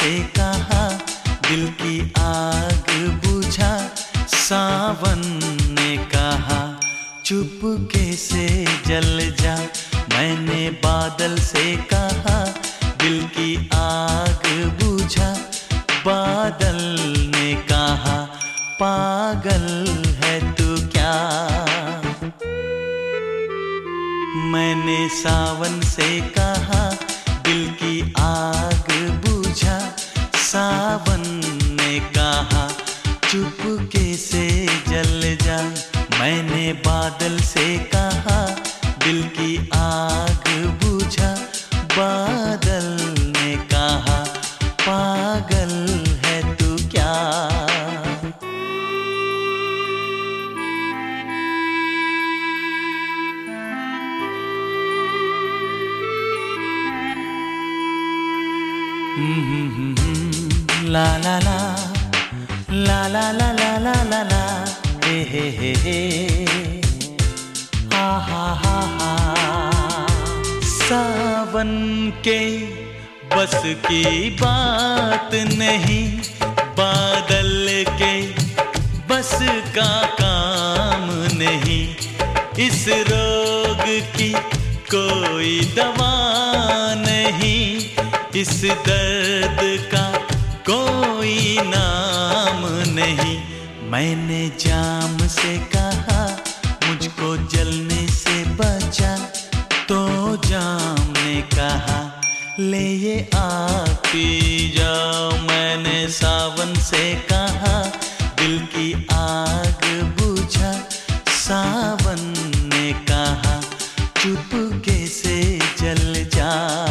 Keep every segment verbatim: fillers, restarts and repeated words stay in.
से कहा दिल की आग बुझा, सावन ने कहा चुपके से जल जा। मैंने बादल से कहा दिल की आग बुझा, बादल ने कहा पागल है तू क्या। मैंने सावन से कहा दिल की आग बुझा, सावन ने कहा चुपके से जल जा। मैंने बादल से कहा दिल की आग बुझा, बादल ने कहा पागल है तू क्या। ला ला ला ला ला ला ला ला ला ला हे हे हे हे हा हा हा हा। सावन के बस की बात नहीं, बादल के बस का काम नहीं। इस रोग की कोई दवा नहीं, इस दर्द का कोई नाम नहीं। मैंने जाम से कहा मुझको जलने से बचा, तो जाम ने कहा ले ये आग पी जाओ। मैंने सावन से कहा दिल की आग बुझा, सावन ने कहा चुपके से जल जा।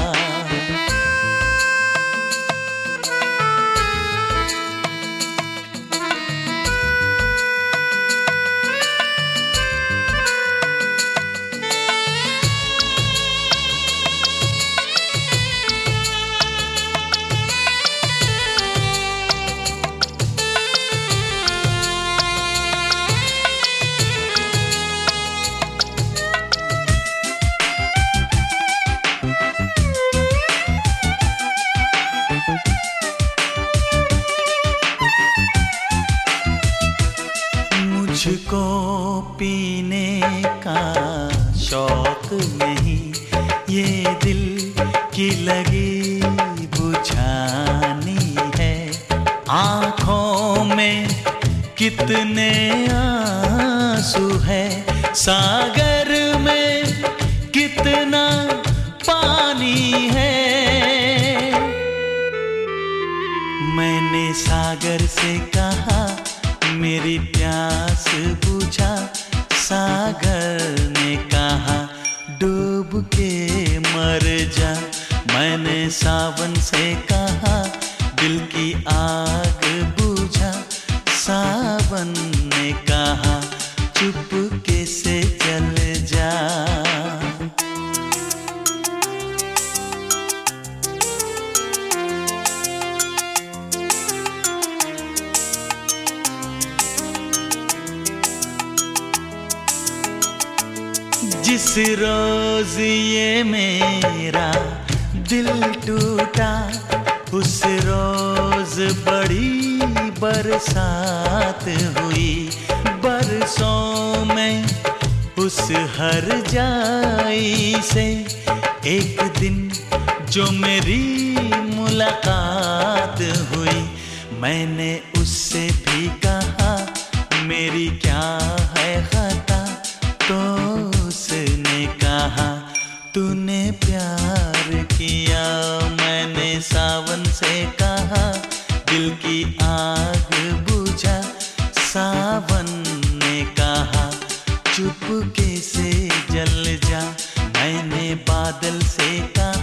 मुझको पीने का शौक नहीं, ये दिल की लगी बुझानी है। आँखों में कितने आंसू है, सागर में कितना पानी है। मैंने सागर से कहा मेरी प्यास बुझा, सागर ने कहा डूब के मर जा। मैंने सावन से कहा दिल की आग बुझा, सावन ने कहा चुपके से जल जा। जिस रोज ये मेरा दिल टूटा, उस रोज बड़ी बरसात हुई। बरसों में उस हर जाई से एक दिन जो मेरी मुलाकात हुई। मैंने उससे भी कहा मेरी क्या है खता, तो उसने कहा तूने प्यार किया। मैंने सावन से कहा दिल की आग बुझा, सावन ने कहा चुपके से जल जा। मैंने बादल से कहा